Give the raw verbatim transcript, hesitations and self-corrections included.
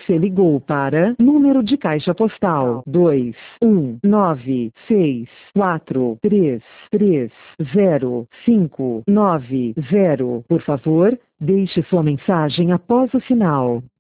Você ligou para número de caixa postal dois um nove seis quatro três três zero cinco nove zero. Por favor, deixe sua mensagem após o sinal.